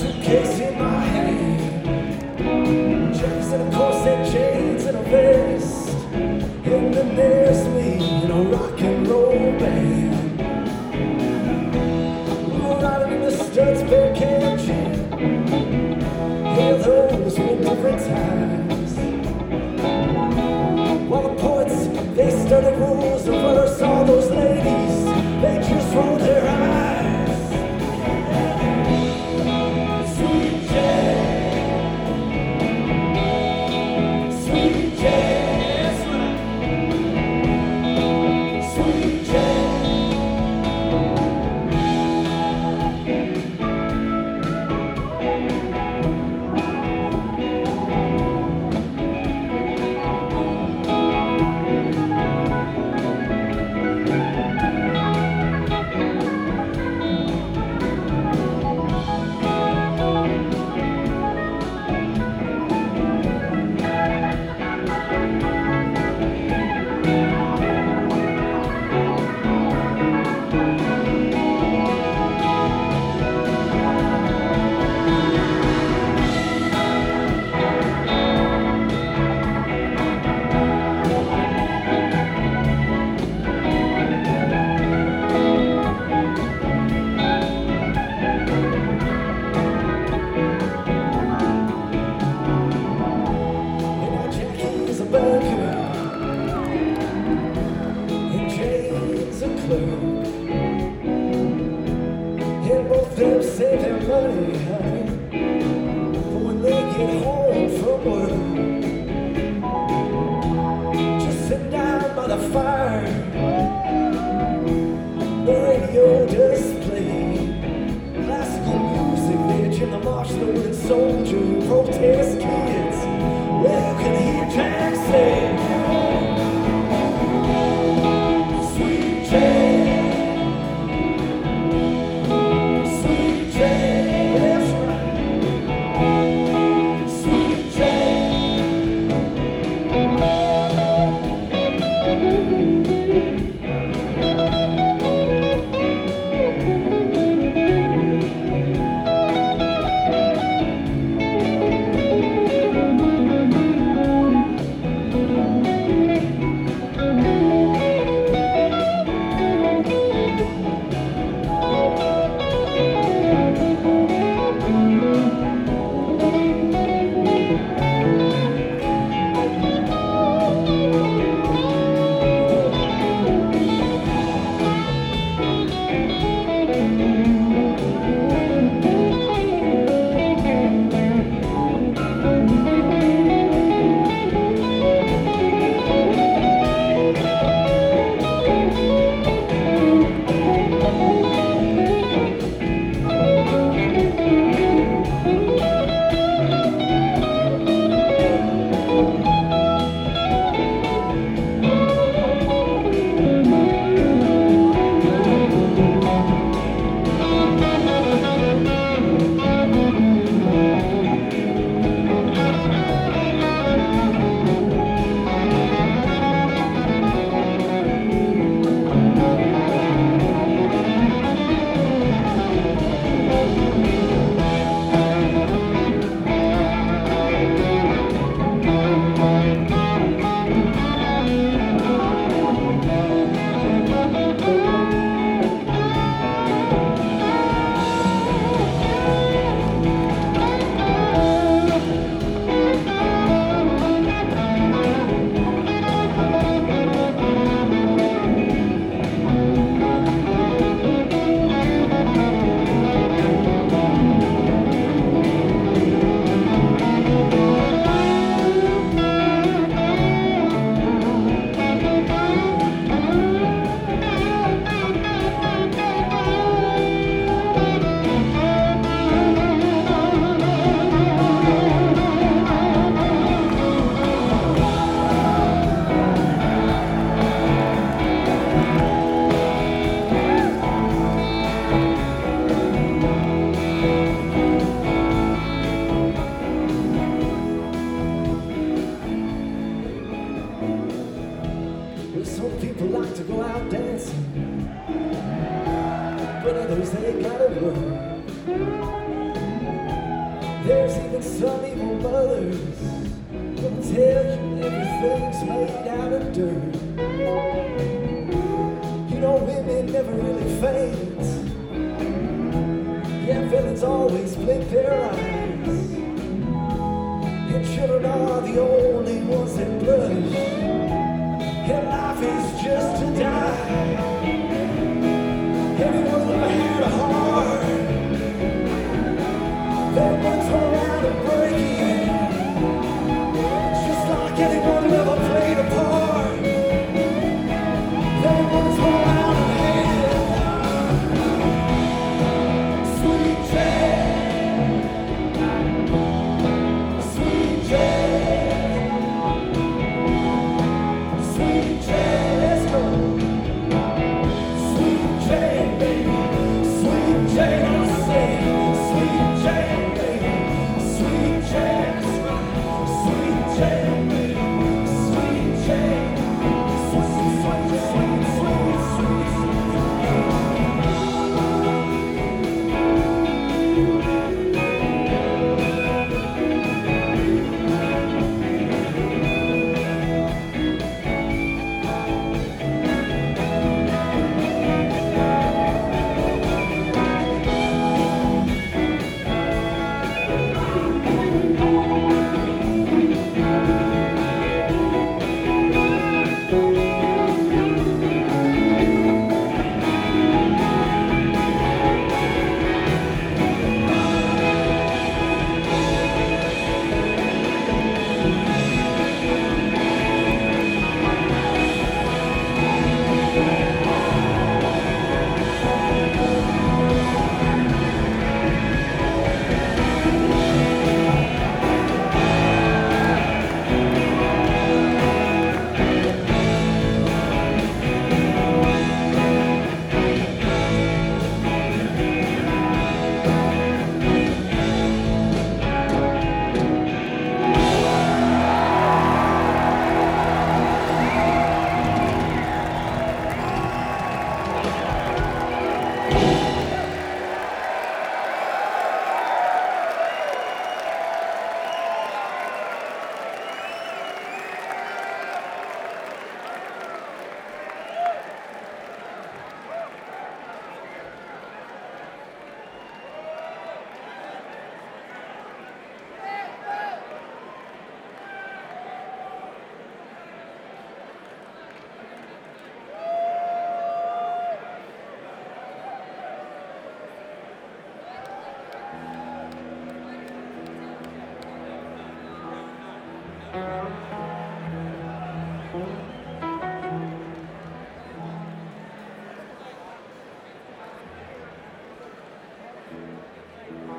suitcase in my hand, checks and a corset, chains and a vest, and then there's me in a rock and roll band. We're riding in the studs, bear can jam. Yeah, those were different times. While the poets, they studied rules to verse, all those ladies, they just rolled their eyes. Sweet jazz, sweet jazz, sweet jazz. And Jane's a clerk, and both them save their money, honey, for when they get home from work. Just sit down by the fire, the radio does play classical music. They Jim the march, the wooden soldier who protest kids. Well, you can hear Jack say, sweet jazz, sweet jazz, that's right, sweet jazz. There's even some evil mothers who'll tell you everything's made out of dirt. You know women never really faint. Yeah, villains always blink their eyes. And children are the only ones that blush. And life is just to die. Everyone who ever had a heart, that one's around and breaking. Just like anyone who ever played a part, that one's around and hated. Sweet Jane, Sweet Jane, Sweet Jane, let's go. Sweet Jane, baby, Sweet Jane, I say, Sweet Jane, baby, Sweet Jane, Sweet Jane, baby, Sweet Jane, sweet, sweet, sweet, sweet, sweet,